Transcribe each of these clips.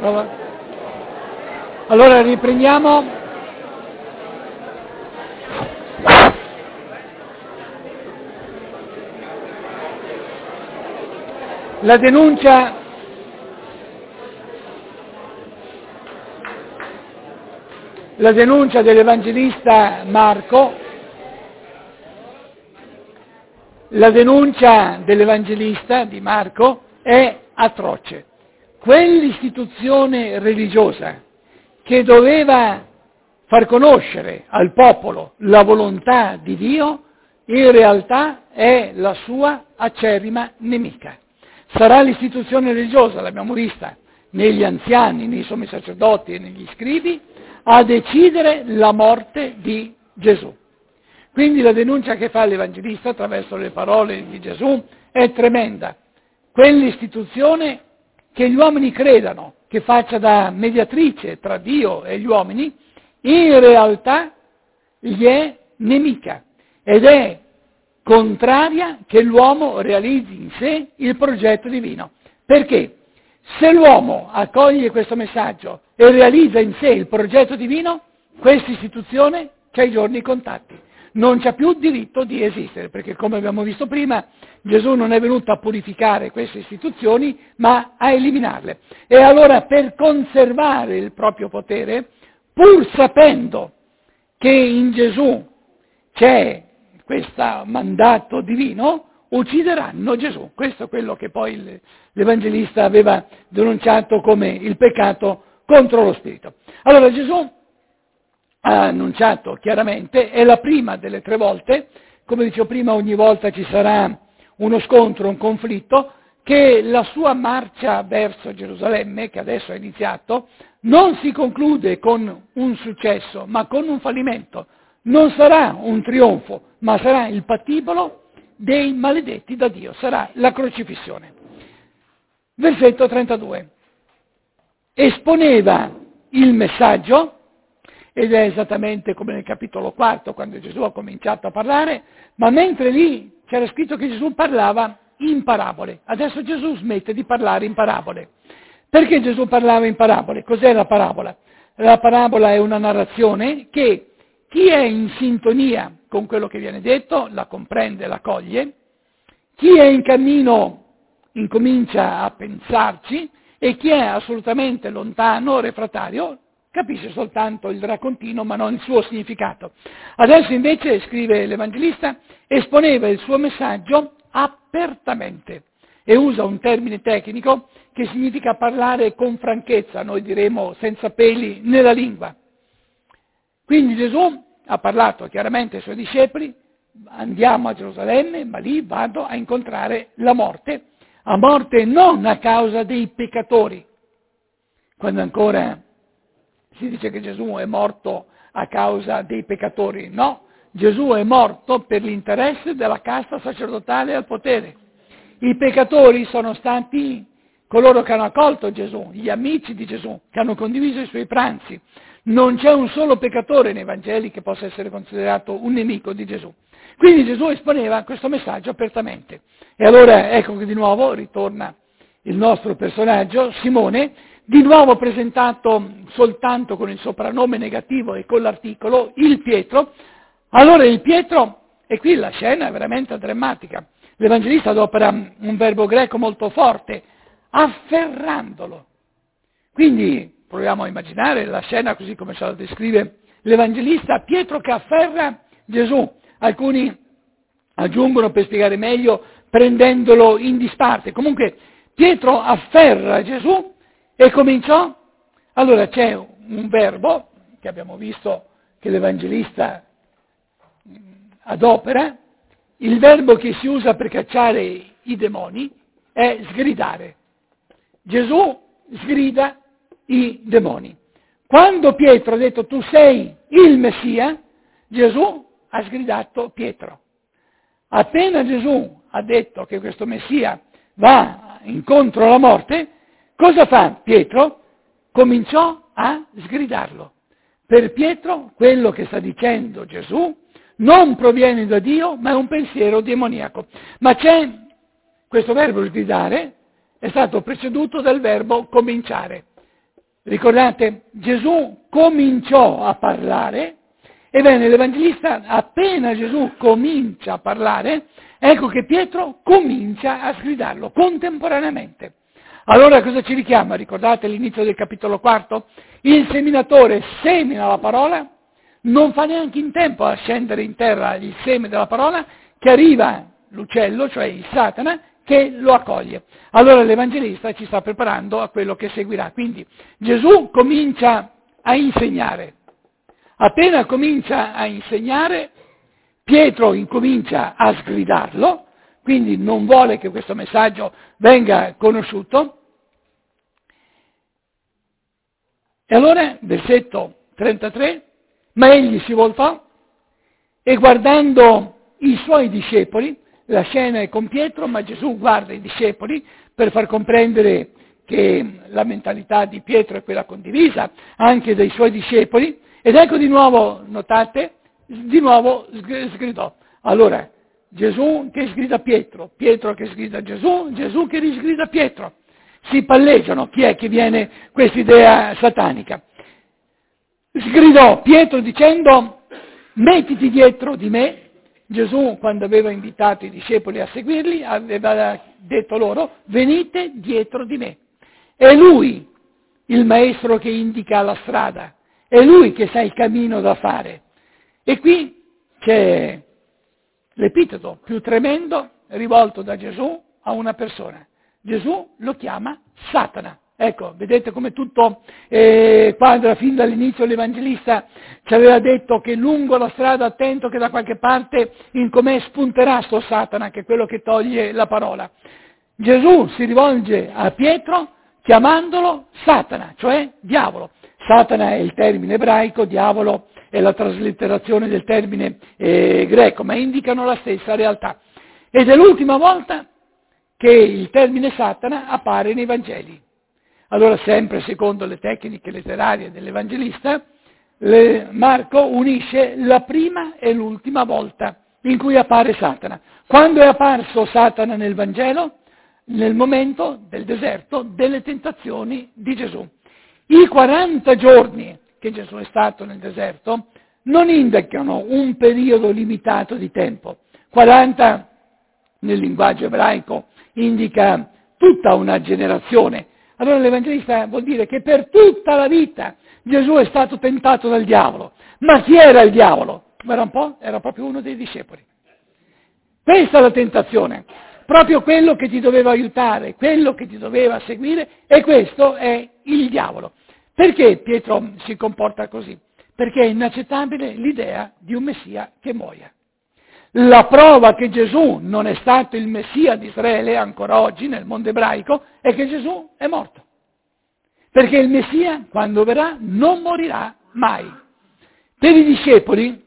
Prova. Allora riprendiamo. La denuncia dell'Evangelista Marco, la denuncia dell'Evangelista di Marco è atroce. Quell'istituzione religiosa che doveva far conoscere al popolo la volontà di Dio, in realtà è la sua acerrima nemica. Sarà l'istituzione religiosa, l'abbiamo vista, negli anziani, nei sommi sacerdoti e negli scribi, a decidere la morte di Gesù. Quindi la denuncia che fa l'Evangelista attraverso le parole di Gesù è tremenda. Quell'istituzione che gli uomini credano, che faccia da mediatrice tra Dio e gli uomini, in realtà gli è nemica ed è contraria che l'uomo realizzi in sé il progetto divino. Perché? Se l'uomo accoglie questo messaggio e realizza in sé il progetto divino, questa istituzione c'ha i giorni contati. Non c'ha più diritto di esistere, perché come abbiamo visto prima, Gesù non è venuto a purificare queste istituzioni, ma a eliminarle. E allora per conservare il proprio potere, pur sapendo che in Gesù c'è questo mandato divino, uccideranno Gesù. Questo è quello che poi l'Evangelista aveva denunciato come il peccato contro lo Spirito. Allora Gesù ha annunciato chiaramente, è la prima delle 3 volte, come dicevo prima ogni volta ci sarà uno scontro, un conflitto, che la sua marcia verso Gerusalemme, che adesso è iniziato, non si conclude con un successo, ma con un fallimento. Non sarà un trionfo, ma sarà il patibolo dei maledetti da Dio, sarà la crocifissione. Versetto 32. Esponeva il messaggio, ed è esattamente come nel capitolo 4, quando Gesù ha cominciato a parlare, ma mentre lì c'era scritto che Gesù parlava in parabole. Adesso Gesù smette di parlare in parabole. Perché Gesù parlava in parabole? Cos'è la parabola? La parabola è una narrazione che chi è in sintonia con quello che viene detto la comprende, la coglie, chi è in cammino incomincia a pensarci e chi è assolutamente lontano, refrattario, capisce soltanto il raccontino ma non il suo significato. Adesso invece, scrive l'Evangelista, esponeva il suo messaggio apertamente e usa un termine tecnico che significa parlare con franchezza, noi diremo senza peli nella lingua. Quindi Gesù ha parlato chiaramente ai suoi discepoli, andiamo a Gerusalemme, ma lì vado a incontrare la morte, a morte non a causa dei peccatori, quando ancora si dice che Gesù è morto a causa dei peccatori, no, Gesù è morto per l'interesse della casta sacerdotale al potere. I peccatori sono stati coloro che hanno accolto Gesù, gli amici di Gesù, che hanno condiviso i suoi pranzi. Non c'è un solo peccatore nei Vangeli che possa essere considerato un nemico di Gesù. Quindi Gesù esponeva questo messaggio apertamente. E allora ecco che di nuovo ritorna il nostro personaggio, Simone, di nuovo presentato soltanto con il soprannome negativo e con l'articolo, il Pietro. Allora il Pietro, e qui la scena è veramente drammatica, l'Evangelista adopera un verbo greco molto forte, afferrandolo. Quindi proviamo a immaginare la scena così come ce la descrive l'Evangelista, Pietro che afferra Gesù. Alcuni aggiungono per spiegare meglio prendendolo in disparte. Comunque Pietro afferra Gesù e cominciò. Allora c'è un verbo che abbiamo visto che l'Evangelista adopera, il verbo che si usa per cacciare i demoni è sgridare. Gesù sgrida i demoni. Quando Pietro ha detto tu sei il Messia, Gesù ha sgridato Pietro. Appena Gesù ha detto che questo Messia va incontro alla morte, cosa fa Pietro? Cominciò a sgridarlo. Per Pietro quello che sta dicendo Gesù non proviene da Dio, ma è un pensiero demoniaco. Ma c'è questo verbo sgridare, è stato preceduto dal verbo cominciare. Ricordate, Gesù cominciò a parlare. Ebbene, l'Evangelista, appena Gesù comincia a parlare, ecco che Pietro comincia a sgridarlo contemporaneamente. Allora cosa ci richiama? Ricordate l'inizio del capitolo 4? Il seminatore semina la parola, non fa neanche in tempo a scendere in terra il seme della parola, che arriva l'uccello, cioè il Satana, che lo accoglie. Allora l'Evangelista ci sta preparando a quello che seguirà. Quindi Gesù comincia a insegnare. Appena comincia a insegnare, Pietro incomincia a sgridarlo, quindi non vuole che questo messaggio venga conosciuto. E allora, versetto 33, ma egli si voltò e guardando i suoi discepoli, la scena è con Pietro, ma Gesù guarda i discepoli per far comprendere che la mentalità di Pietro è quella condivisa anche dai suoi discepoli, ed ecco di nuovo, notate, di nuovo sgridò. Allora, Gesù che sgrida Pietro, Pietro che sgrida Gesù, Gesù che risgrida Pietro. Si palleggiano chi è che viene quest'idea satanica. Sgridò Pietro dicendo, mettiti dietro di me. Gesù, quando aveva invitato i discepoli a seguirli, aveva detto loro, venite dietro di me. È lui il maestro che indica la strada, è lui che sa il cammino da fare. E qui c'è l'epiteto più tremendo rivolto da Gesù a una persona. Gesù lo chiama Satana. Ecco, vedete come tutto quadra fin dall'inizio l'Evangelista ci aveva detto che lungo la strada attento che da qualche parte in com'è spunterà sto Satana, che è quello che toglie la parola. Gesù si rivolge a Pietro chiamandolo Satana, cioè diavolo. Satana è il termine ebraico, diavolo è la traslitterazione del termine greco, ma indicano la stessa realtà. Ed è l'ultima volta che il termine Satana appare nei Vangeli. Allora, sempre secondo le tecniche letterarie dell'Evangelista, Marco unisce la prima e l'ultima volta in cui appare Satana. Quando è apparso Satana nel Vangelo? Nel momento del deserto delle tentazioni di Gesù. I 40 giorni che Gesù è stato nel deserto non indicano un periodo limitato di tempo. 40 nel linguaggio ebraico indica tutta una generazione. Allora l'Evangelista vuol dire che per tutta la vita Gesù è stato tentato dal diavolo. Ma chi era il diavolo? Guarda un po', era proprio uno dei discepoli. Questa è la tentazione, proprio quello che ti doveva aiutare, quello che ti doveva seguire, e questo è il diavolo. Perché Pietro si comporta così? Perché è inaccettabile l'idea di un Messia che muoia. La prova che Gesù non è stato il Messia di Israele ancora oggi nel mondo ebraico è che Gesù è morto. Perché il Messia, quando verrà, non morirà mai. Per i discepoli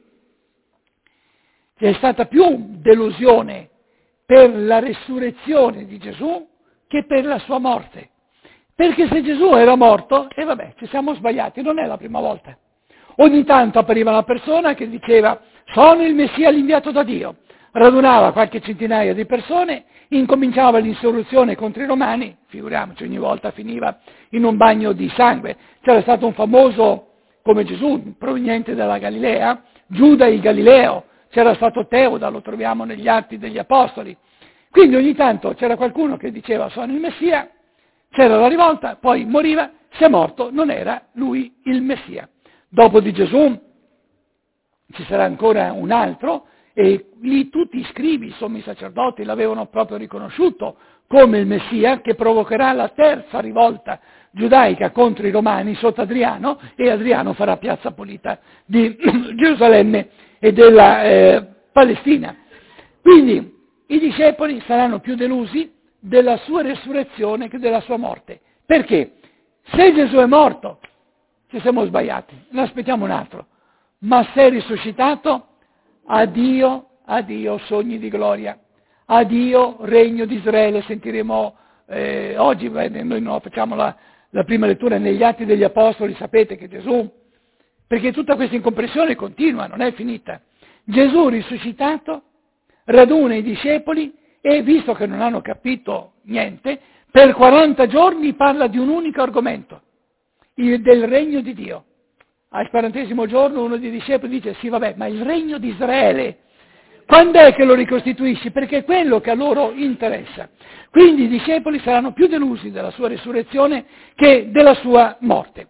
c'è stata più delusione per la resurrezione di Gesù che per la sua morte. Perché se Gesù era morto, e vabbè, ci siamo sbagliati, non è la prima volta. Ogni tanto appariva una persona che diceva, sono il Messia l'inviato da Dio. Radunava qualche centinaia di persone, incominciava l'insurrezione contro i Romani, figuriamoci, ogni volta finiva in un bagno di sangue. C'era stato un famoso, come Gesù, proveniente dalla Galilea, Giuda il Galileo, c'era stato Teuda, lo troviamo negli Atti degli Apostoli. Quindi ogni tanto c'era qualcuno che diceva, sono il Messia, c'era la rivolta, poi moriva, se è morto non era lui il Messia. Dopo di Gesù ci sarà ancora un altro, e lì tutti i scribi, i sommi sacerdoti, l'avevano proprio riconosciuto come il Messia, che provocherà la terza rivolta giudaica contro i Romani sotto Adriano, e Adriano farà piazza pulita di Gerusalemme e della Palestina. Quindi i discepoli saranno più delusi della sua resurrezione che della sua morte. Perché? Se Gesù è morto, ci siamo sbagliati, ne aspettiamo un altro. Ma se è risuscitato, addio, addio sogni di gloria, addio regno di Israele. Sentiremo oggi, noi non facciamo la prima lettura negli Atti degli Apostoli, sapete che Gesù, perché tutta questa incomprensione continua, non è finita. Gesù risuscitato raduna i discepoli e, visto che non hanno capito niente, per 40 giorni parla di un unico argomento, del regno di Dio. Al 40° giorno uno dei discepoli dice, sì vabbè, ma il regno di Israele, quando è che lo ricostituisci? Perché è quello che a loro interessa. Quindi i discepoli saranno più delusi della sua risurrezione che della sua morte.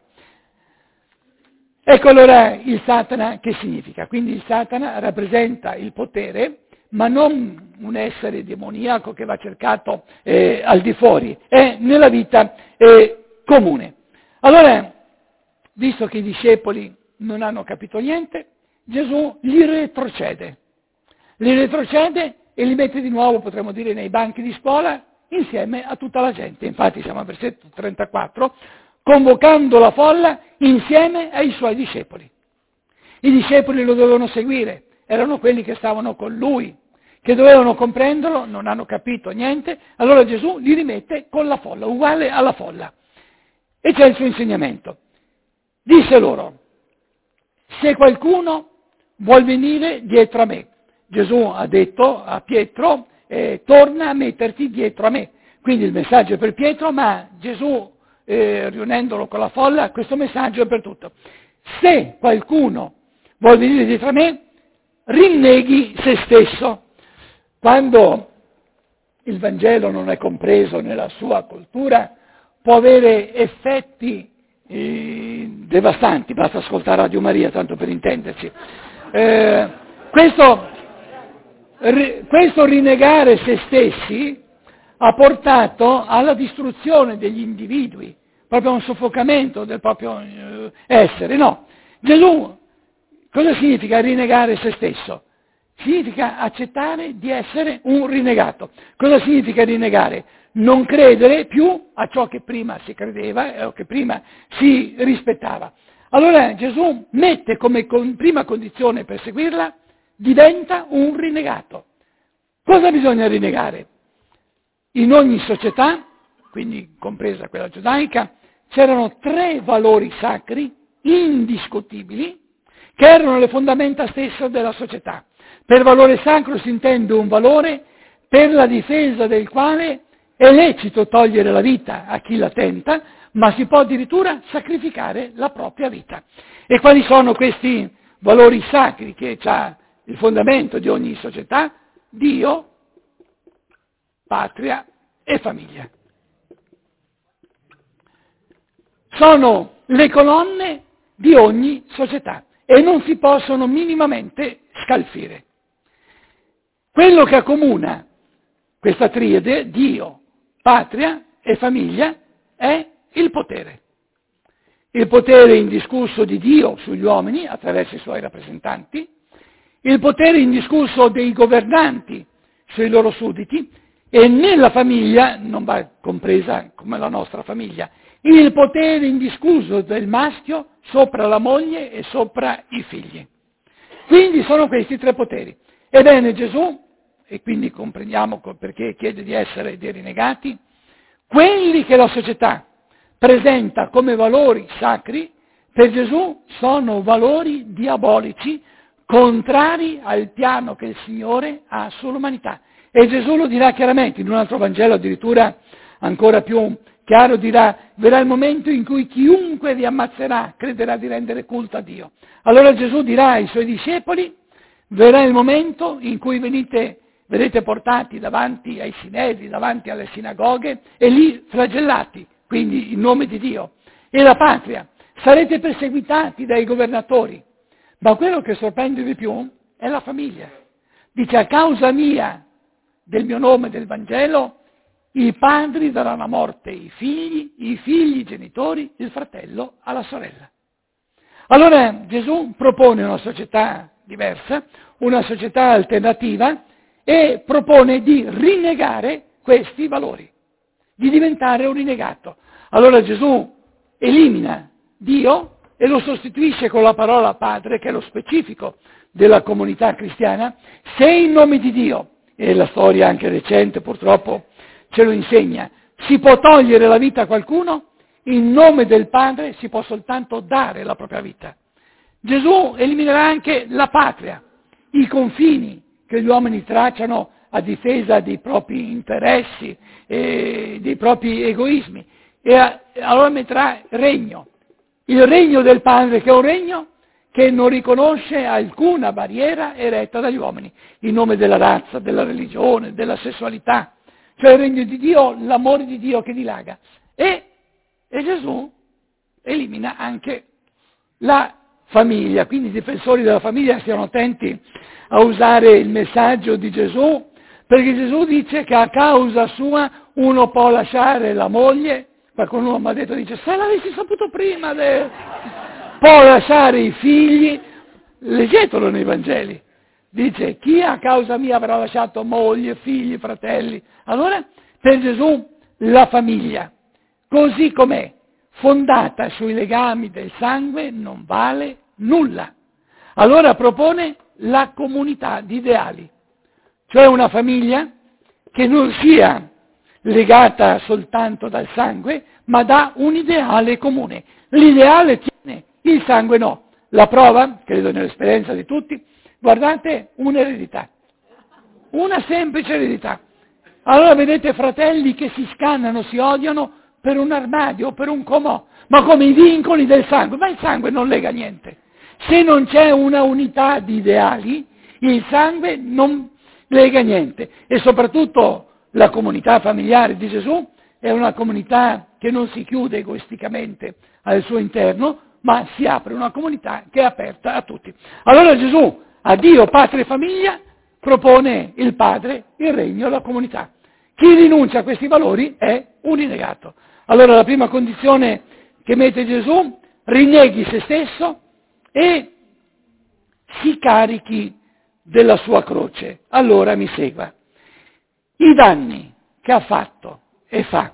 Ecco allora il Satana che significa. Quindi il Satana rappresenta il potere, ma non un essere demoniaco che va cercato al di fuori, è nella vita comune. Allora, visto che i discepoli non hanno capito niente, Gesù li retrocede e li mette di nuovo, potremmo dire, nei banchi di scuola insieme a tutta la gente. Infatti siamo al versetto 34, convocando la folla insieme ai suoi discepoli. I discepoli lo dovevano seguire, erano quelli che stavano con lui, che dovevano comprenderlo, non hanno capito niente, allora Gesù li rimette con la folla, uguale alla folla. E c'è il suo insegnamento. Disse loro, se qualcuno vuol venire dietro a me, Gesù ha detto a Pietro, torna a metterti dietro a me. Quindi il messaggio è per Pietro, ma Gesù, riunendolo con la folla, questo messaggio è per tutto. Se qualcuno vuol venire dietro a me, rinneghi se stesso. Quando il Vangelo non è compreso nella sua cultura, può avere effetti devastanti, basta ascoltare Radio Maria, tanto per intenderci. Questo rinnegare se stessi ha portato alla distruzione degli individui, proprio a un soffocamento del proprio essere. No, Gesù, cosa significa rinnegare se stesso? Significa accettare di essere un rinnegato. Cosa significa rinnegare? Non credere più a ciò che prima si credeva o che prima si rispettava. Allora Gesù mette come prima condizione per seguirla, diventa un rinnegato. Cosa bisogna rinnegare? In ogni società, quindi compresa quella giudaica, c'erano 3 valori sacri indiscutibili che erano le fondamenta stesse della società. Per valore sacro si intende un valore per la difesa del quale è lecito togliere la vita a chi la tenta, ma si può addirittura sacrificare la propria vita. E quali sono questi valori sacri che ha il fondamento di ogni società? Dio, patria e famiglia. Sono le colonne di ogni società e non si possono minimamente scalfire. Quello che accomuna questa triade, Dio, patria e famiglia, è il potere. Il potere indiscusso di Dio sugli uomini attraverso i suoi rappresentanti, il potere indiscusso dei governanti sui loro sudditi e nella famiglia, non va compresa come la nostra famiglia, il potere indiscusso del maschio sopra la moglie e sopra i figli. Quindi sono questi 3 poteri. Ebbene Gesù, e quindi comprendiamo perché chiede di essere dei rinnegati, quelli che la società presenta come valori sacri, per Gesù sono valori diabolici, contrari al piano che il Signore ha sull'umanità. E Gesù lo dirà chiaramente, in un altro Vangelo addirittura ancora più chiaro dirà, verrà il momento in cui chiunque vi ammazzerà crederà di rendere culto a Dio. Allora Gesù dirà ai suoi discepoli, verrà il momento in cui verrete portati davanti ai sinedri, davanti alle sinagoghe e lì flagellati, quindi in nome di Dio. E la patria, sarete perseguitati dai governatori. Ma quello che sorprende di più è la famiglia. Dice, a causa mia, del mio nome, del Vangelo, i padri daranno a morte i figli i genitori, il fratello alla sorella. Allora Gesù propone una società diversa, una società alternativa e propone di rinnegare questi valori, di diventare un rinnegato. Allora Gesù elimina Dio e lo sostituisce con la parola Padre, che è lo specifico della comunità cristiana, se in nome di Dio, e la storia anche recente purtroppo ce lo insegna, si può togliere la vita a qualcuno, in nome del Padre si può soltanto dare la propria vita. Gesù eliminerà anche la patria, i confini che gli uomini tracciano a difesa dei propri interessi e dei propri egoismi, e allora metterà regno, Il regno del Padre, che è un regno che non riconosce alcuna barriera eretta dagli uomini, in nome della razza, della religione, della sessualità. Cioè il regno di Dio, l'amore di Dio che dilaga. E Gesù elimina anche la famiglia, quindi i difensori della famiglia stiano attenti a usare il messaggio di Gesù, perché Gesù dice che a causa sua uno può lasciare la moglie, qualcuno mi ha detto, dice, se l'avessi saputo prima, può lasciare i figli, leggetelo nei Vangeli, dice, chi a causa mia avrà lasciato moglie, figli, fratelli? Allora, per Gesù la famiglia, così com'è, fondata sui legami del sangue, non vale nulla. Allora propone la comunità di ideali, cioè una famiglia che non sia legata soltanto dal sangue, ma da un ideale comune. L'ideale tiene, il sangue no. La prova, credo nell'esperienza di tutti, guardate, un'eredità, una semplice eredità. Allora vedete fratelli che si scannano, si odiano per un armadio, per un comò, ma come i vincoli del sangue, ma il sangue non lega niente. Se non c'è una unità di ideali, il sangue non lega niente. E soprattutto la comunità familiare di Gesù è una comunità che non si chiude egoisticamente al suo interno, ma si apre una comunità che è aperta a tutti. Allora Gesù, a Dio, Patria e famiglia, propone il Padre, il regno, la comunità. Chi rinuncia a questi valori è un rinnegato. Allora la prima condizione che mette Gesù, rinneghi se stesso e si carichi della sua croce. Allora mi segua. I danni che ha fatto e fa,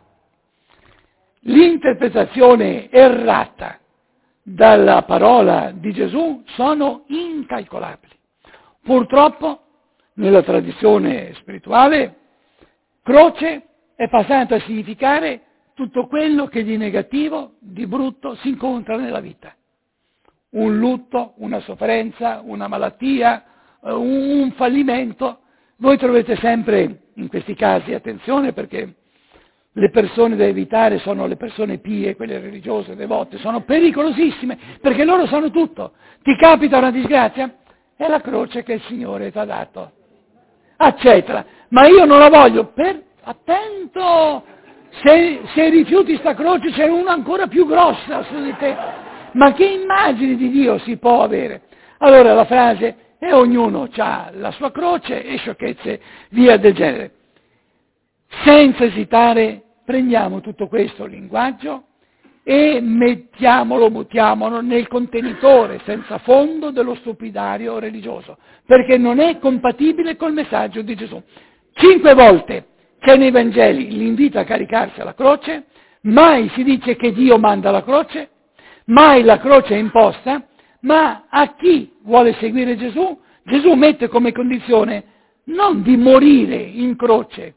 l'interpretazione errata dalla parola di Gesù sono incalcolabili. Purtroppo, nella tradizione spirituale, croce è passata a significare tutto quello che di negativo, di brutto si incontra nella vita. Un lutto, una sofferenza, una malattia, un fallimento. Voi trovate sempre in questi casi, attenzione perché le persone da evitare sono le persone pie, quelle religiose, devote, sono pericolosissime perché loro sanno tutto. Ti capita una disgrazia? È la croce che il Signore ti ha dato. Accettala, ma io non la voglio. Attento, se rifiuti sta croce c'è una ancora più grossa su di te. Ma che immagini di Dio si può avere? Allora la frase è ognuno ha la sua croce e sciocchezze via del genere. Senza esitare prendiamo tutto questo linguaggio e buttiamolo nel contenitore senza fondo dello stupidario religioso, perché non è compatibile col messaggio di Gesù. 5 volte c'è nei Vangeli l'invito a caricarsi alla croce, mai si dice che Dio manda la croce, mai la croce è imposta, ma a chi vuole seguire Gesù, Gesù mette come condizione non di morire in croce.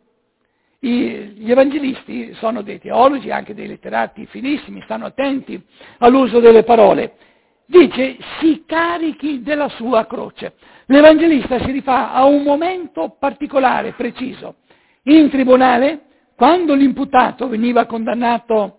Gli evangelisti sono dei teologi, anche dei letterati finissimi, stanno attenti all'uso delle parole. Dice, si carichi della sua croce. L'evangelista si rifà a un momento particolare, preciso. In tribunale, quando l'imputato veniva condannato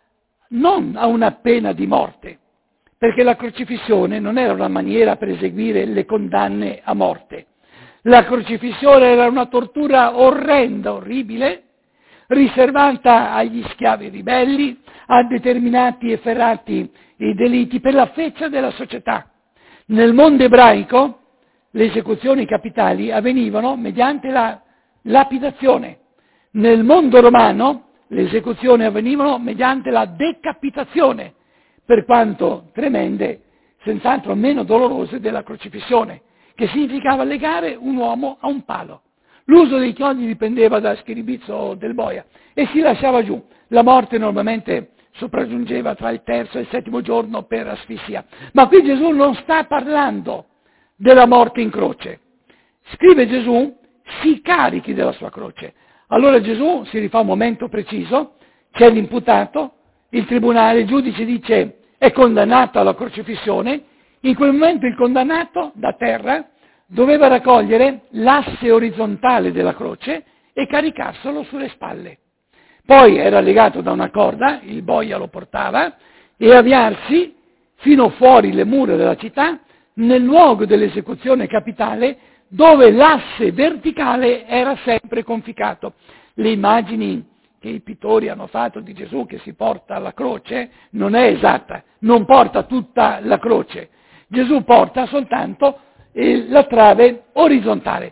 non a una pena di morte, perché la crocifissione non era una maniera per eseguire le condanne a morte. La crocifissione era una tortura orrenda, orribile, riservata agli schiavi ribelli, a determinati efferati delitti per la feccia della società. Nel mondo ebraico le esecuzioni capitali avvenivano mediante la lapidazione. Nel mondo romano le esecuzioni avvenivano mediante la decapitazione, per quanto tremende, senz'altro meno dolorose della crocifissione, che significava legare un uomo a un palo. L'uso dei chiodi dipendeva da schiribizzo del boia e si lasciava giù. La morte normalmente sopraggiungeva tra il terzo e il settimo giorno per asfissia. Ma qui Gesù non sta parlando della morte in croce. Scrive Gesù, si carichi della sua croce. Allora Gesù si rifà a un momento preciso, c'è l'imputato, il tribunale, il giudice dice è condannato alla crocifissione. In quel momento il condannato da terra doveva raccogliere l'asse orizzontale della croce e caricarselo sulle spalle. Poi era legato da una corda, il boia lo portava, e avviarsi fino fuori le mura della città, nel luogo dell'esecuzione capitale, dove l'asse verticale era sempre conficato. Le immagini che i pittori hanno fatto di Gesù che si porta alla croce non è esatta, non porta tutta la croce. Gesù porta soltanto la trave orizzontale.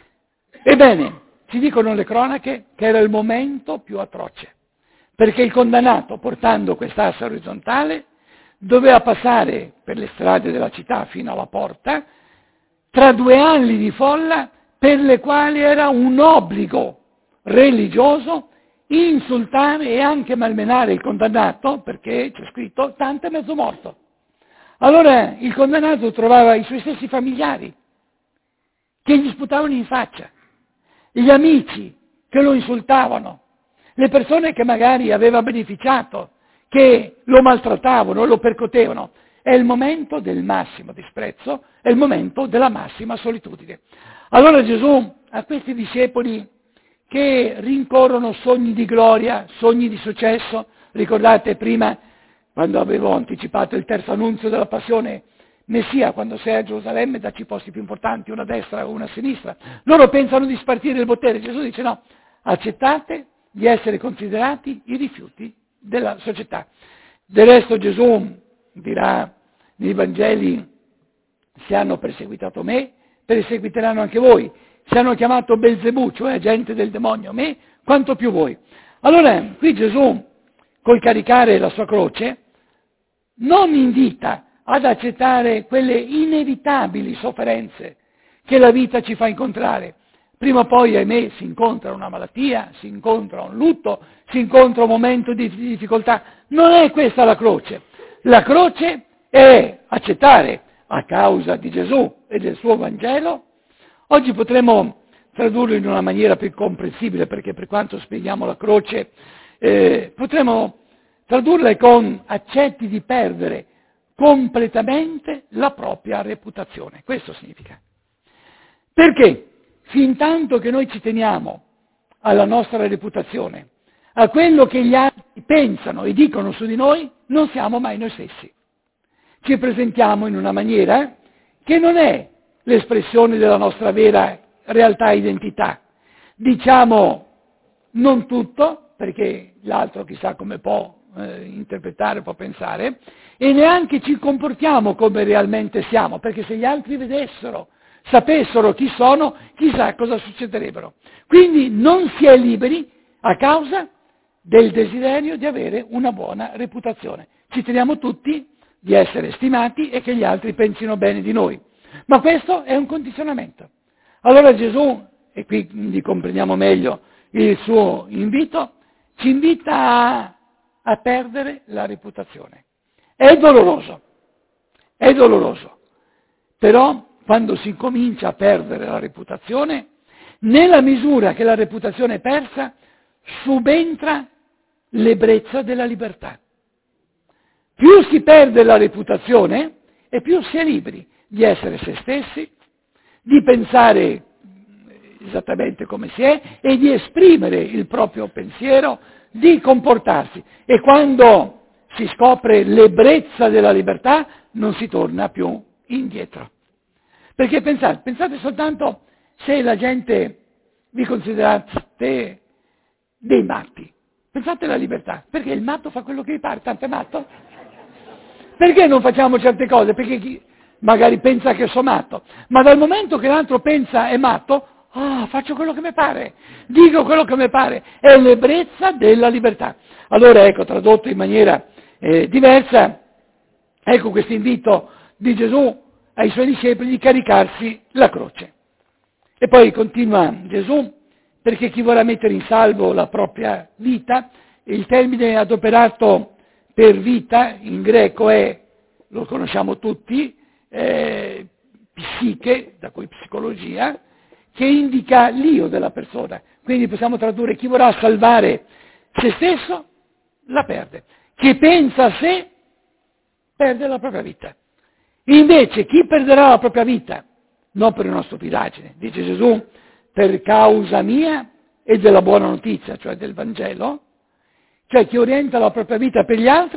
Ebbene, ci dicono le cronache che era il momento più atroce, perché il condannato, portando quest'asse orizzontale, doveva passare per le strade della città fino alla porta, tra 2 anni di folla per le quali era un obbligo religioso insultare e anche malmenare il condannato, perché c'è scritto tanto è mezzo morto. Allora il condannato trovava i suoi stessi familiari che gli sputavano in faccia, gli amici che lo insultavano, le persone che magari aveva beneficiato, che lo maltrattavano, lo percotevano. È il momento del massimo disprezzo, è il momento della massima solitudine. Allora Gesù a questi discepoli che rincorrono sogni di gloria, sogni di successo, ricordate prima quando avevo anticipato il terzo annunzio della passione, Messia, quando sei a Gerusalemme, dacci i posti più importanti, una a destra e una a sinistra. Loro pensano di spartire il potere. Gesù dice no, accettate di essere considerati i rifiuti della società. Del resto Gesù dirà nei Vangeli, se hanno perseguitato me, perseguiteranno anche voi. Se hanno chiamato Belzebù, cioè agente del demonio, me, quanto più voi. Allora, qui Gesù, col caricare la sua croce, non invita ad accettare quelle inevitabili sofferenze che la vita ci fa incontrare. Prima o poi, ahimè, si incontra una malattia, si incontra un lutto, si incontra un momento di difficoltà. Non è questa la croce. La croce è accettare, a causa di Gesù e del suo Vangelo. Oggi potremmo tradurlo in una maniera più comprensibile, perché per quanto spieghiamo la croce, potremmo tradurla con accetti di perdere completamente la propria reputazione. Questo significa. Perché fin tanto che noi ci teniamo alla nostra reputazione, a quello che gli altri pensano e dicono su di noi, non siamo mai noi stessi. Ci presentiamo in una maniera che non è l'espressione della nostra vera realtà e identità. Diciamo non tutto, perché l'altro chissà come può interpretare, può pensare, e neanche ci comportiamo come realmente siamo, perché se gli altri vedessero, sapessero chi sono, chissà cosa succederebbero. Quindi non si è liberi a causa del desiderio di avere una buona reputazione. Ci teniamo tutti di essere stimati e che gli altri pensino bene di noi. Ma questo è un condizionamento. Allora Gesù, e qui quindi comprendiamo meglio il suo invito, ci invita a perdere la reputazione. È doloroso, però quando si comincia a perdere la reputazione, nella misura che la reputazione è persa, subentra l'ebbrezza della libertà. Più si perde la reputazione e più si è liberi di essere se stessi, di pensare esattamente come si è e di esprimere il proprio pensiero, di comportarsi. E quando si scopre l'ebbrezza della libertà non si torna più indietro. Perché pensate soltanto se la gente vi considerasse dei matti. Pensate alla libertà, perché il matto fa quello che gli pare, tanto è matto. Perché non facciamo certe cose? Perché chi magari pensa che sono matto, ma dal momento che l'altro pensa è matto, faccio quello che mi pare, dico quello che mi pare, è l'ebbrezza della libertà. Allora ecco, tradotto in maniera diversa, ecco questo invito di Gesù ai suoi discepoli di caricarsi la croce. E poi continua Gesù, perché chi vorrà mettere in salvo la propria vita, il termine adoperato per vita in greco è, lo conosciamo tutti, psiche, da cui psicologia, che indica l'io della persona. Quindi possiamo tradurre chi vorrà salvare se stesso, la perde. Chi pensa a sé, perde la propria vita. Invece chi perderà la propria vita, non per una stupidaggine, dice Gesù, per causa mia e della buona notizia, cioè del Vangelo, cioè chi orienta la propria vita per gli altri,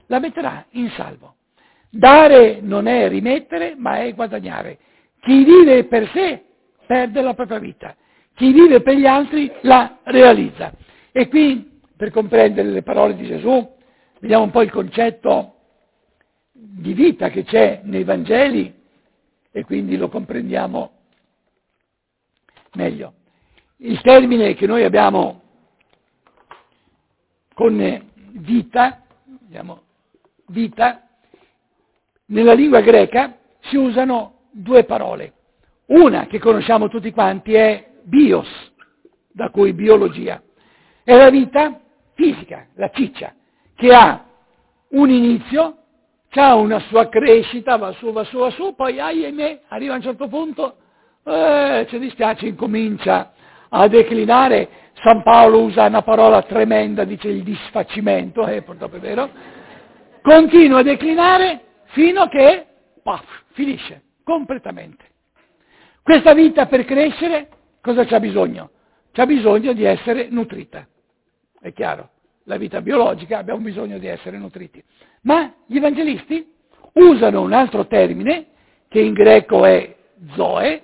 la metterà in salvo. Dare non è rimettere, ma è guadagnare. Chi vive per sé perde la propria vita, chi vive per gli altri la realizza. E qui, per comprendere le parole di Gesù, vediamo un po' il concetto di vita che c'è nei Vangeli e quindi lo comprendiamo meglio. Il termine che noi abbiamo con vita, nella lingua greca si usano due parole. Una che conosciamo tutti quanti è bios, da cui biologia. È la vita fisica, la ciccia, che ha un inizio, ha una sua crescita, va su, poi ahimè, arriva a un certo punto, ci dispiace, incomincia a declinare. San Paolo usa una parola tremenda, dice il disfacimento, purtroppo è vero, continua a declinare fino a che finisce completamente. Questa vita per crescere cosa c'ha bisogno? C'ha bisogno di essere nutrita, è chiaro, la vita biologica abbiamo bisogno di essere nutriti, ma gli evangelisti usano un altro termine che in greco è zoe,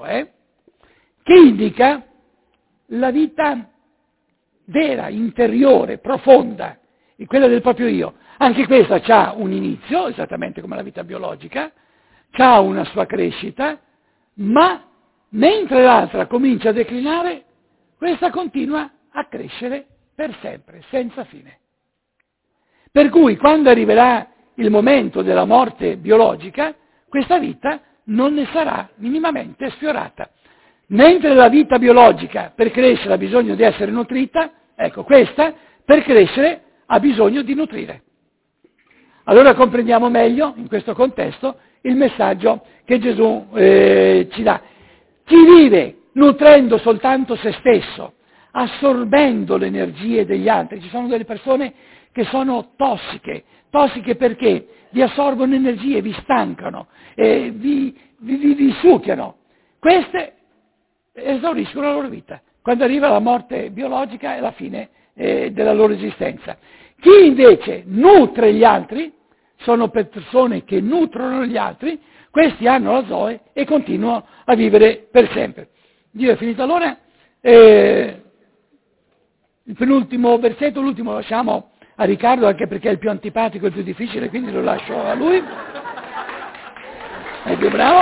che indica la vita vera, interiore, profonda, quella del proprio io. Anche questa ha un inizio, esattamente come la vita biologica, ha una sua crescita, ma mentre l'altra comincia a declinare, questa continua a crescere per sempre, senza fine. Per cui quando arriverà il momento della morte biologica, questa vita non ne sarà minimamente sfiorata. Mentre la vita biologica per crescere ha bisogno di essere nutrita, ecco, questa per crescere ha bisogno di nutrire. Allora comprendiamo meglio, in questo contesto, il messaggio che Gesù ci dà. Chi vive nutrendo soltanto se stesso, assorbendo le energie degli altri, ci sono delle persone che sono tossiche perché vi assorbono energie, vi stancano, vi succhiano. Queste esauriscono la loro vita. Quando arriva la morte biologica è la fine della loro esistenza. Chi invece nutre gli altri, sono persone che nutrono gli altri, questi hanno la Zoe e continuano a vivere per sempre. Dio è finito allora, il penultimo versetto, l'ultimo lo lasciamo a Riccardo anche perché è il più antipatico e il più difficile, quindi lo lascio a lui. È più bravo.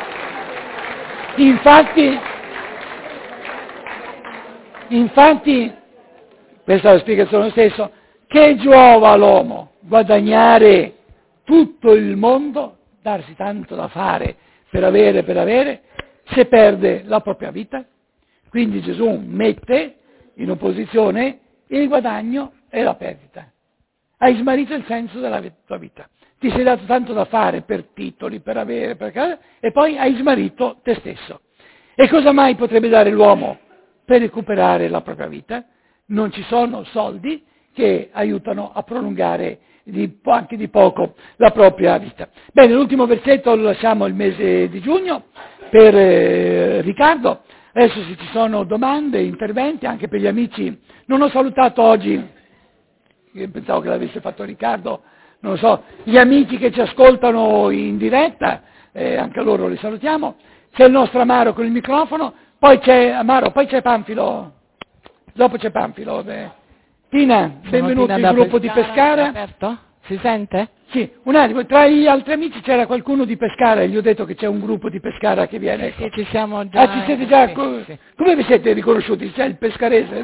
Infatti, questa è la spiegazione stesso, che giova all'uomo guadagnare tutto il mondo, darsi tanto da fare per avere, se perde la propria vita? Quindi Gesù mette in opposizione il guadagno e la perdita. Hai smarrito il senso della tua vita. Ti sei dato tanto da fare per titoli, per avere, e poi hai smarrito te stesso. E cosa mai potrebbe dare l'uomo per recuperare la propria vita? Non ci sono soldi che aiutano a prolungare anche di poco la propria vita. Bene, l'ultimo versetto lo lasciamo il mese di giugno per Riccardo. Adesso se ci sono domande, interventi, anche per gli amici, non ho salutato oggi, io pensavo che l'avesse fatto Riccardo, non lo so, gli amici che ci ascoltano in diretta, anche a loro li salutiamo, c'è il nostro Amaro con il microfono, poi c'è Panfilo, dopo c'è Panfilo. Tina, benvenuto al gruppo di Pescara. Aperto? Si sente? Sì, un attimo, tra gli altri amici c'era qualcuno di Pescara e gli ho detto che c'è un gruppo di Pescara che viene. Sì, ci siamo già. Ci siete già? Sì. Come vi siete riconosciuti? C'è il pescarese?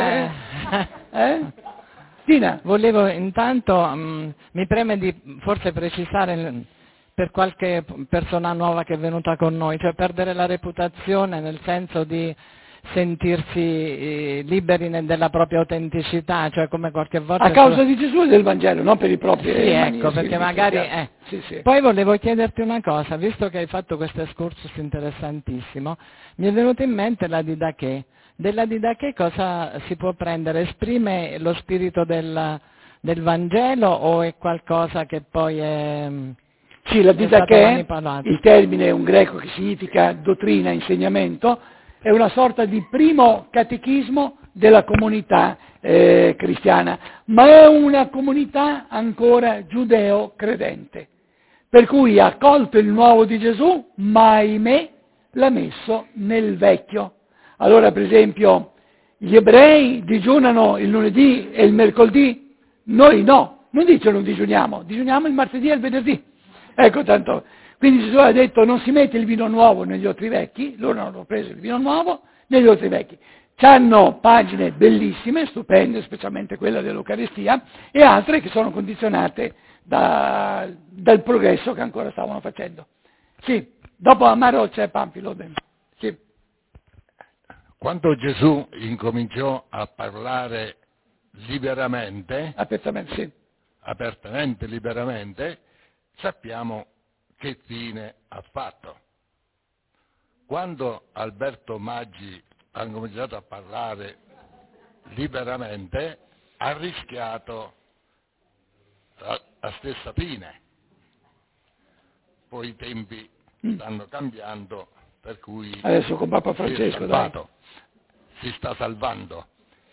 Tina? Volevo intanto, mi preme di forse precisare per qualche persona nuova che è venuta con noi, cioè perdere la reputazione nel senso di sentirsi liberi della propria autenticità, cioè come qualche volta... A causa di Gesù e del Vangelo, non per i propri... Sì, ecco, perché magari... Sì. Poi volevo chiederti una cosa, visto che hai fatto questo excursus interessantissimo, mi è venuto in mente la Didaché. Della Didaché cosa si può prendere? Esprime lo spirito del Vangelo o è qualcosa che poi è... Sì, la Didaché, il termine è un greco che significa dottrina, insegnamento, è una sorta di primo catechismo della comunità cristiana, ma è una comunità ancora giudeo-credente, per cui ha accolto il nuovo di Gesù, ma ahimè l'ha messo nel vecchio. Allora, per esempio, gli ebrei digiunano il lunedì e il mercoledì, noi no, non dice non digiuniamo il martedì e il venerdì. Ecco, tanto, quindi Gesù ha detto non si mette il vino nuovo negli otri vecchi, loro hanno preso il vino nuovo negli otri vecchi. C'hanno pagine bellissime, stupende, specialmente quella dell'Eucaristia, e altre che sono condizionate dal progresso che ancora stavano facendo. Sì, dopo Amaro c'è Panfilo. Sì. Quando Gesù incominciò a parlare liberamente, apertamente, liberamente, sappiamo che fine ha fatto. Quando Alberto Maggi ha cominciato a parlare liberamente, ha rischiato la stessa fine. Poi i tempi stanno cambiando, per cui adesso con Papa Francesco si sta salvando.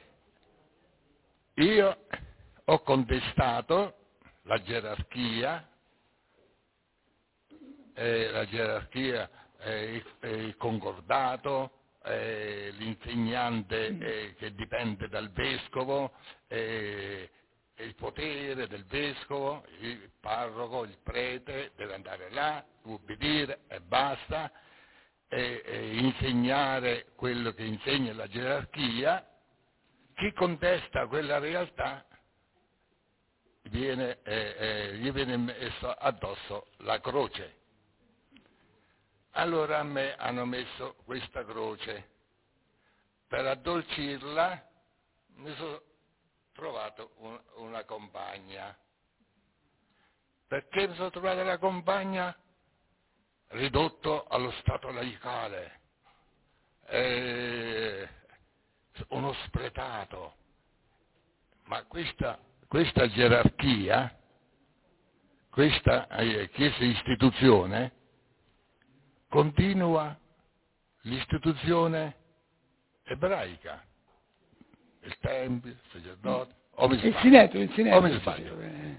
Io ho contestato la gerarchia, il concordato, l'insegnante che dipende dal vescovo, il potere del vescovo, il parroco, il prete deve andare là, ubbidire e basta, e insegnare quello che insegna la gerarchia. Chi contesta quella realtà gli viene messo addosso la croce. Allora a me hanno messo questa croce. Per addolcirla mi sono trovato una compagna. Perché mi sono trovato la compagna? Ridotto allo stato laicale, uno spretato. Ma questa gerarchia, questa Chiesa istituzione, continua l'istituzione ebraica, il tempio, il sacerdote, il sinedrio. O mi sbaglio?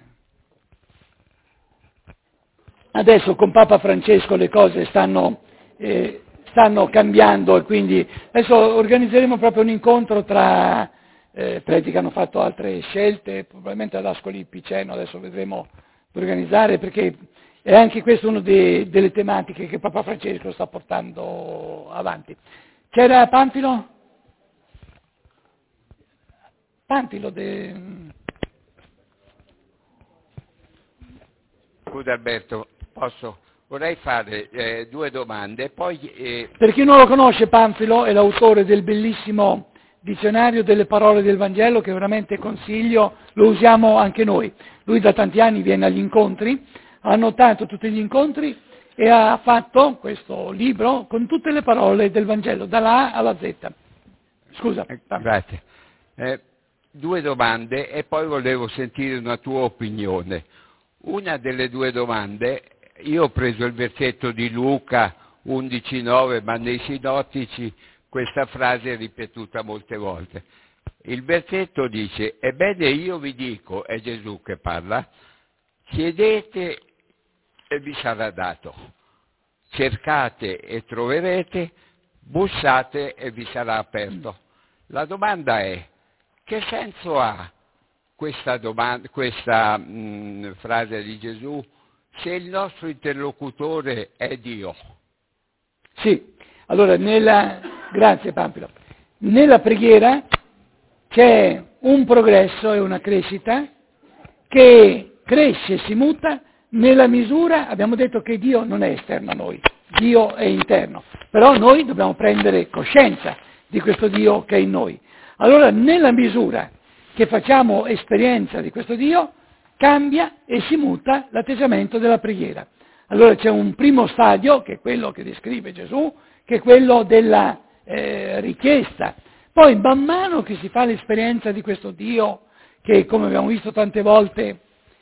Adesso con Papa Francesco le cose stanno cambiando, e quindi adesso organizzeremo proprio un incontro tra preti che hanno fatto altre scelte, probabilmente ad Ascoli Piceno, adesso vedremo di organizzare, perché è anche questa una delle tematiche che Papa Francesco sta portando avanti. C'era Panfilo? Scusa Alberto, vorrei fare due domande, poi... Per chi non lo conosce, Panfilo è l'autore del bellissimo dizionario delle parole del Vangelo, che veramente consiglio, lo usiamo anche noi. Lui da tanti anni viene agli incontri, ha annotato tutti gli incontri e ha fatto questo libro con tutte le parole del Vangelo, dalla A alla Z. Scusa. Grazie. Due domande e poi volevo sentire una tua opinione. Una delle due domande, io ho preso il versetto di Luca 11,9, ma nei sinottici questa frase è ripetuta molte volte. Il versetto dice: ebbene io vi dico, è Gesù che parla, chiedete e vi sarà dato, cercate e troverete, bussate e vi sarà aperto. La domanda è: che senso ha questa frase di Gesù se il nostro interlocutore è Dio? Sì, allora grazie Pampilo. Nella preghiera c'è un progresso e una crescita che cresce e si muta nella misura, abbiamo detto che Dio non è esterno a noi, Dio è interno, però noi dobbiamo prendere coscienza di questo Dio che è in noi. Allora nella misura che facciamo esperienza di questo Dio, cambia e si muta l'atteggiamento della preghiera. Allora c'è un primo stadio, che è quello che descrive Gesù, che è quello della richiesta. Poi man mano che si fa l'esperienza di questo Dio, che come abbiamo visto tante volte,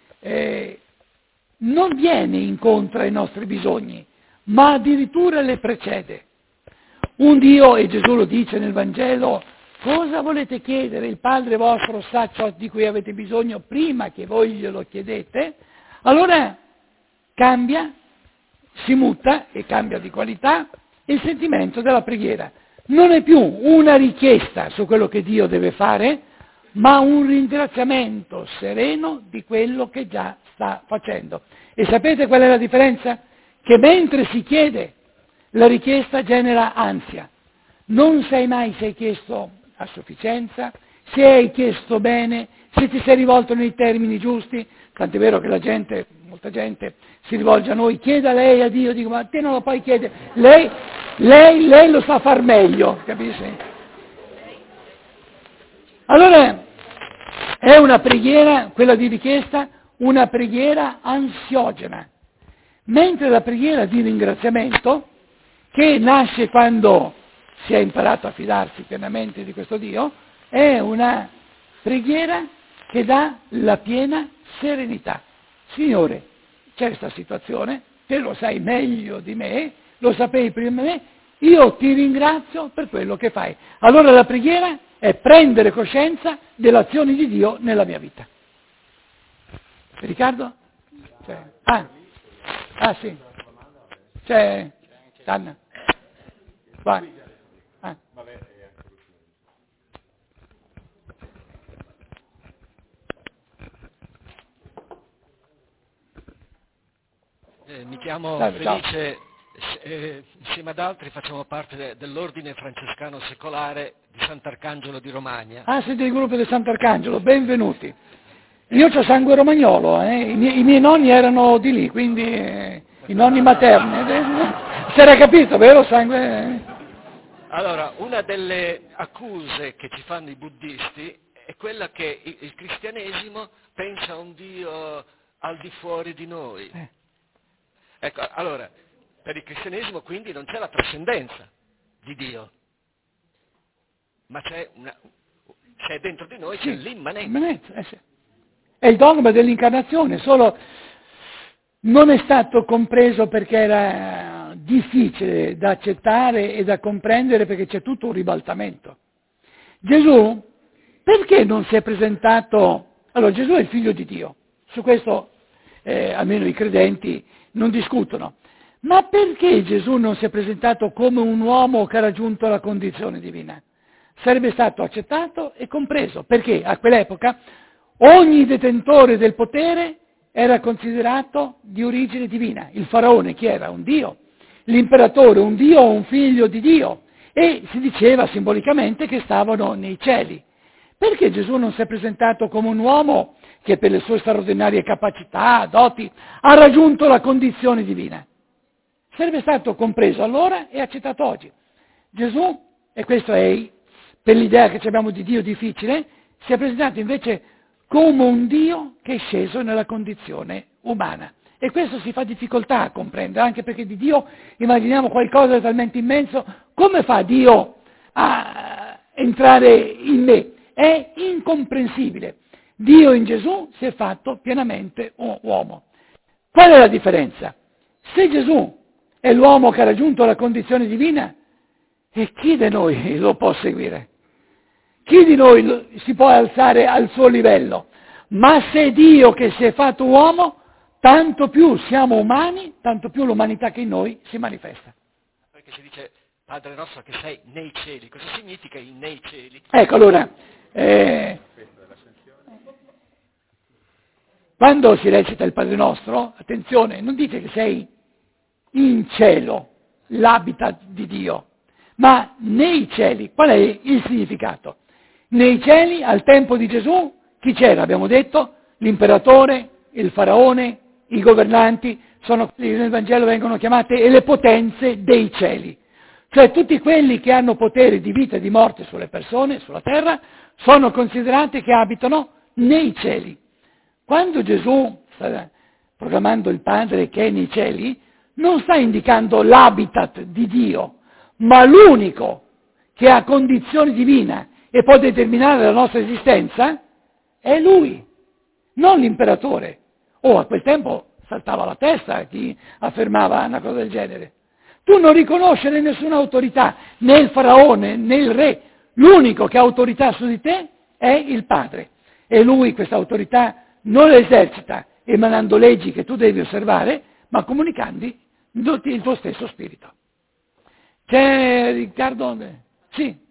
non viene incontro ai nostri bisogni, ma addirittura le precede. Un Dio, e Gesù lo dice nel Vangelo, cosa volete chiedere, il Padre vostro sa ciò di cui avete bisogno prima che voi glielo chiedete, allora cambia, si muta e cambia di qualità il sentimento della preghiera. Non è più una richiesta su quello che Dio deve fare, ma un ringraziamento sereno di quello che già sta facendo. E sapete qual è la differenza? Che mentre si chiede, la richiesta genera ansia. Non sai mai se hai chiesto a sufficienza, se hai chiesto bene, se ti sei rivolto nei termini giusti, tant'è vero che molta gente si rivolge a noi, chieda lei a Dio, dico ma te non lo puoi chiedere, lei lo sa far meglio, capisci? Allora è una preghiera, quella di richiesta, una preghiera ansiogena, mentre la preghiera di ringraziamento, che nasce quando si è imparato a fidarsi pienamente di questo Dio, è una preghiera che dà la piena serenità. Signore, c'è questa situazione, te lo sai meglio di me, lo sapevi prima di me, io ti ringrazio per quello che fai. Allora la preghiera è prendere coscienza delle azioni di Dio nella mia vita. Riccardo? Sì. C'è Anna. Vai. Mi chiamo Felice, insieme ad altri facciamo parte dell'ordine francescano secolare di Sant'Arcangelo di Romagna. Siete del gruppo di Sant'Arcangelo, benvenuti. Io ho sangue romagnolo, I miei nonni erano di lì, quindi i nonni materni. Si era capito, vero? Sangue. Allora, una delle accuse che ci fanno i buddisti è quella che il cristianesimo pensa a un Dio al di fuori di noi. Ecco, allora, per il cristianesimo quindi non c'è la trascendenza di Dio, ma c'è dentro di noi, c'è l'immanenza. Sì. È il dogma dell'incarnazione, solo non è stato compreso perché era difficile da accettare e da comprendere, perché c'è tutto un ribaltamento. Gesù, perché non si è presentato? Allora, Gesù è il figlio di Dio, su questo almeno i credenti non discutono. Ma perché Gesù non si è presentato come un uomo che ha raggiunto la condizione divina? Sarebbe stato accettato e compreso, perché a quell'epoca ogni detentore del potere era considerato di origine divina. Il faraone, chi era? Un dio. L'imperatore, un dio o un figlio di Dio. E si diceva simbolicamente che stavano nei cieli. Perché Gesù non si è presentato come un uomo che per le sue straordinarie capacità, doti, ha raggiunto la condizione divina? Sarebbe stato compreso allora e accettato oggi. Gesù, e questo è per l'idea che abbiamo di Dio difficile, si è presentato invece come un Dio che è sceso nella condizione umana. E questo si fa difficoltà a comprendere, anche perché di Dio immaginiamo qualcosa di talmente immenso, come fa Dio a entrare in me? È incomprensibile. Dio in Gesù si è fatto pienamente uomo. Qual è la differenza? Se Gesù è l'uomo che ha raggiunto la condizione divina, e chi di noi lo può seguire? Chi di noi si può alzare al suo livello? Ma se è Dio che si è fatto uomo, tanto più siamo umani, tanto più l'umanità che in noi si manifesta. Perché si dice Padre nostro che sei nei cieli, cosa significa nei cieli? Ecco, allora, quando si recita il Padre nostro, attenzione, non dite che sei in cielo, l'habitat di Dio, ma nei cieli. Qual è il significato? Nei cieli, al tempo di Gesù, chi c'era? Abbiamo detto, l'imperatore, il faraone, i governanti, nel Vangelo vengono chiamate le potenze dei cieli. Cioè tutti quelli che hanno potere di vita e di morte sulle persone, sulla terra, sono considerati che abitano nei cieli. Quando Gesù sta proclamando il Padre che è nei cieli, non sta indicando l'habitat di Dio, ma l'unico che ha condizione divina e può determinare la nostra esistenza è Lui, non l'imperatore. A quel tempo saltava la testa a chi affermava una cosa del genere. Tu non riconoscere nessuna autorità, né il faraone, né il re. L'unico che ha autorità su di te è il Padre. E lui questa autorità non la esercita emanando leggi che tu devi osservare, ma comunicando il tuo stesso spirito. C'è Riccardo? Sì.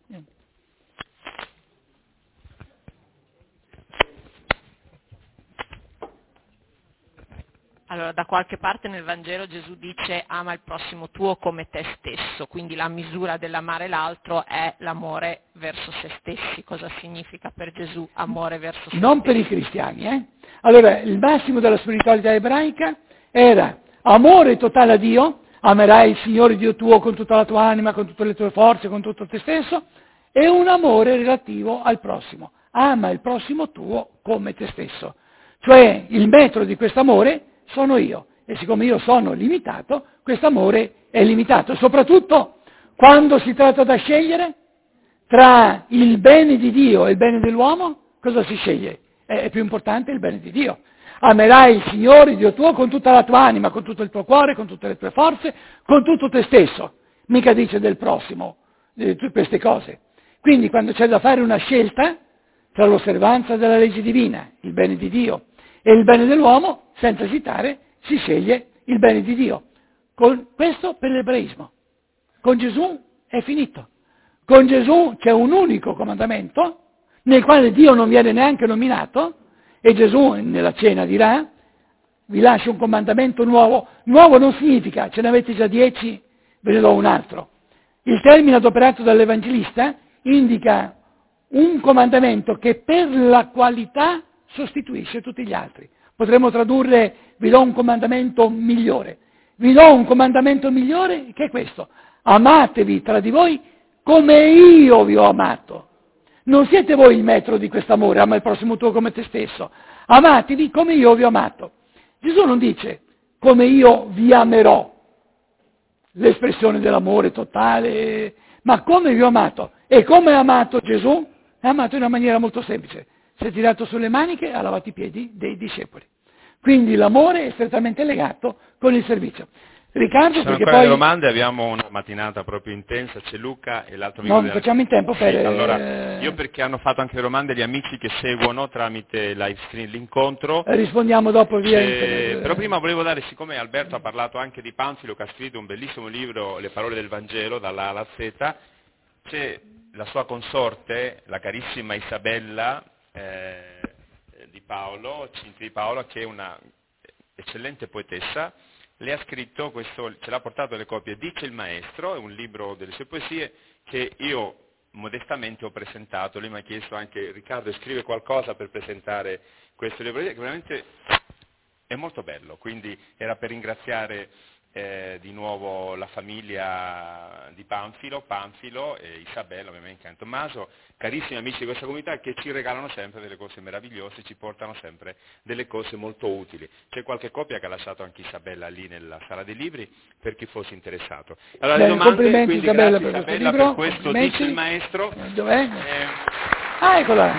Allora, da qualche parte nel Vangelo Gesù dice ama il prossimo tuo come te stesso, quindi la misura dell'amare l'altro è l'amore verso se stessi. Cosa significa per Gesù amore verso se stessi? Non per i cristiani, Allora, il massimo della spiritualità ebraica era amore totale a Dio, amerai il Signore Dio tuo con tutta la tua anima, con tutte le tue forze, con tutto te stesso, e un amore relativo al prossimo. Ama il prossimo tuo come te stesso. Cioè, il metro di questo amore sono io, e siccome io sono limitato, questo amore è limitato, soprattutto quando si tratta da scegliere tra il bene di Dio e il bene dell'uomo, cosa si sceglie? È più importante il bene di Dio. Amerai il Signore Dio tuo con tutta la tua anima, con tutto il tuo cuore, con tutte le tue forze, con tutto te stesso. Mica dice del prossimo, di tutte queste cose. Quindi quando c'è da fare una scelta tra l'osservanza della legge divina, il bene di Dio, e il bene dell'uomo, senza esitare, si sceglie il bene di Dio. Questo per l'ebraismo. Con Gesù è finito. Con Gesù c'è un unico comandamento, nel quale Dio non viene neanche nominato, e Gesù nella cena dirà, vi lascio un comandamento nuovo. Nuovo non significa, ce ne avete già 10, ve ne do un altro. Il termine adoperato dall'Evangelista indica un comandamento che per la qualità sostituisce tutti gli altri. Potremmo tradurre, vi do un comandamento migliore. Vi do un comandamento migliore che è questo. Amatevi tra di voi come io vi ho amato. Non siete voi il metro di quest'amore, ama il prossimo tuo come te stesso. Amatevi come io vi ho amato. Gesù non dice come io vi amerò, l'espressione dell'amore totale, ma come vi ho amato. E come ha amato Gesù? Ha amato in una maniera molto semplice. Si è tirato sulle maniche e ha lavato i piedi dei discepoli. Quindi l'amore è strettamente legato con il servizio. Riccardo, ci sono perché ancora poi... le domande, abbiamo una mattinata proprio intensa, c'è Luca e l'altro amico Non facciamo in tempo per... Sì, allora, io perché hanno fatto anche le domande gli amici che seguono tramite live stream l'incontro. Rispondiamo dopo via... Però prima volevo dare, siccome Alberto ha parlato anche di Panfilo, che ha scritto un bellissimo libro, Le parole del Vangelo, dalla A alla Z, c'è la sua consorte, la carissima Isabella di Paolo, Cinti di Paolo, che è una eccellente poetessa. Le ha scritto questo, ce l'ha portato le copie, Dice il Maestro, è un libro delle sue poesie che io modestamente ho presentato. Lei mi ha chiesto anche, Riccardo, scrive qualcosa per presentare questo libro, che veramente è molto bello, quindi era per ringraziare di nuovo la famiglia di Panfilo e Isabella, ovviamente in Tommaso, carissimi amici di questa comunità che ci regalano sempre delle cose meravigliose, ci portano sempre delle cose molto utili. C'è qualche copia che ha lasciato anche Isabella lì nella sala dei libri per chi fosse interessato. Allora le domande, complimenti quindi Isabella, grazie per Isabella libro, per questo, dice il maestro. Dov'è? Ah, eccola.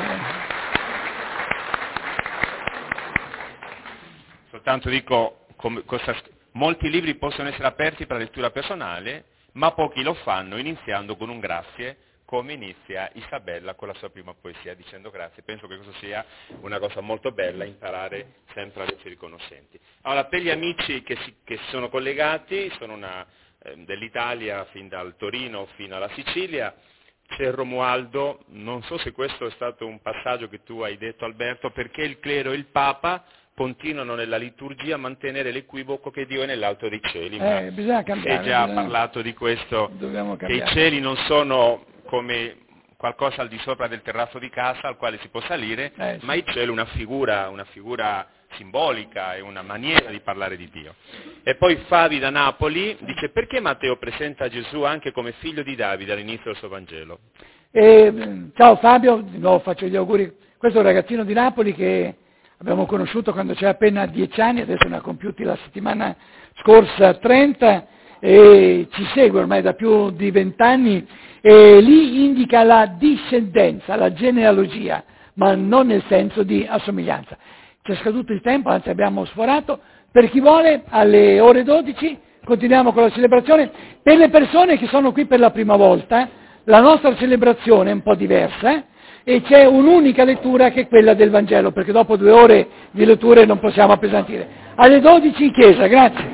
Soltanto dico, molti libri possono essere aperti per la lettura personale, ma pochi lo fanno iniziando con un grazie, come inizia Isabella con la sua prima poesia, dicendo grazie. Penso che questo sia una cosa molto bella, imparare sempre a essere riconoscenti. Allora, per gli amici che sono collegati, sono dell'Italia, fin dal Torino fino alla Sicilia, c'è Romualdo, non so se questo è stato un passaggio che tu hai detto Alberto, perché il clero e il Papa continuano nella liturgia a mantenere l'equivoco che Dio è nell'alto dei cieli. Bisogna cambiare. Hai già parlato di questo, che i cieli non sono come qualcosa al di sopra del terrazzo di casa al quale si può salire, sì. Ma il cielo è una figura simbolica, è una maniera di parlare di Dio. E poi Fabi da Napoli dice: perché Matteo presenta Gesù anche come figlio di Davide all'inizio del suo Vangelo? Ciao Fabio, di nuovo faccio gli auguri. Questo è un ragazzino di Napoli che abbiamo conosciuto quando c'era appena 10 anni, adesso ne ha compiuti la settimana scorsa 30 e ci segue ormai da più di 20 anni e lì indica la discendenza, la genealogia, ma non nel senso di assomiglianza. Ci è scaduto il tempo, anzi abbiamo sforato. Per chi vuole, alle ore 12 continuiamo con la celebrazione. Per le persone che sono qui per la prima volta, La nostra celebrazione è un po' diversa, e c'è un'unica lettura che è quella del Vangelo, perché dopo 2 ore di letture non possiamo appesantire. Alle 12 in chiesa, grazie.